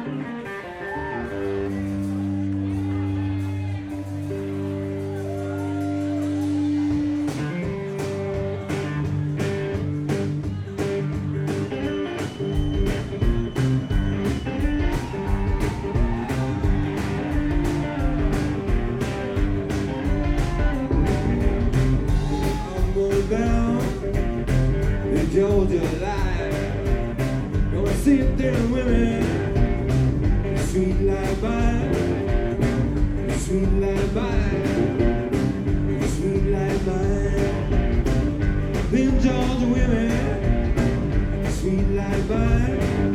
Down the Georgia line, gonna sit there and women, sweet like mine, sweet like mine, sweet like mine. Them Georgia women, sweet like mine.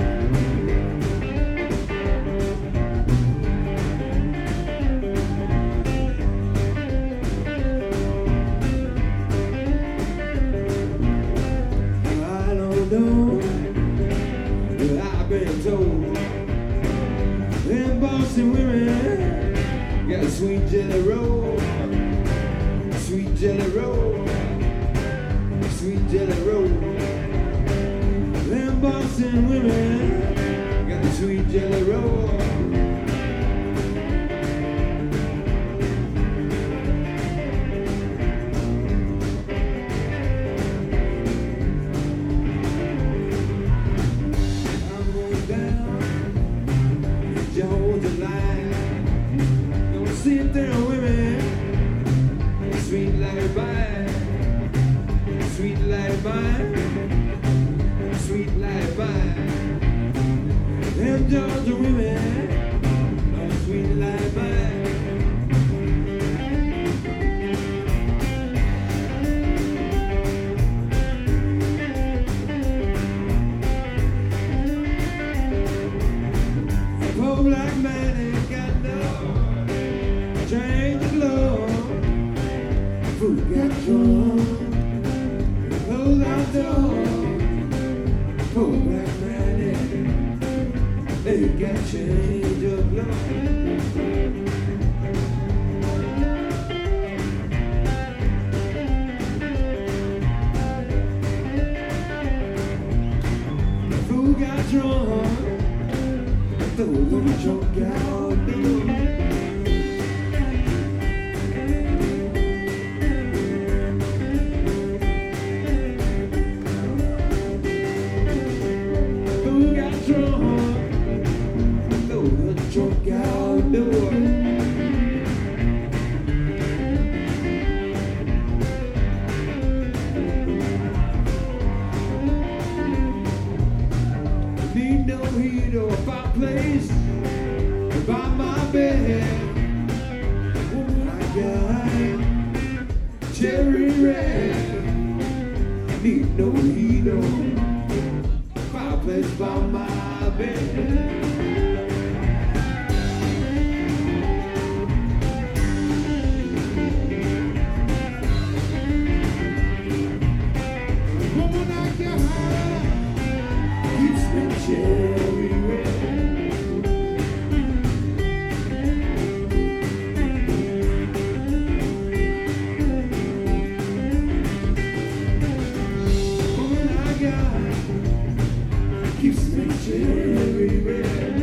I've been told them Boston women got a sweet jelly roll, sweet jelly roll, sweet jelly roll. Them Boston women got the sweet jelly roll. Georgia line, gonna sit there women, sweet like mine, sweet like mine, sweet like mine. Them Georgia women, are sweet like mine. Black man ain't got no change of love. Food got drunk, closed our door. Poor black man ain't got change of love. Food got drunk, throw the drunk out the door. Who got drunk? Throw the drunk out the door. Need no heat or fireplace by my bed. Oh, I got cherry red. Need no heat or fireplace by my bed. Woman, I got keeps me cherry red. Woman, I got keeps me cherry red.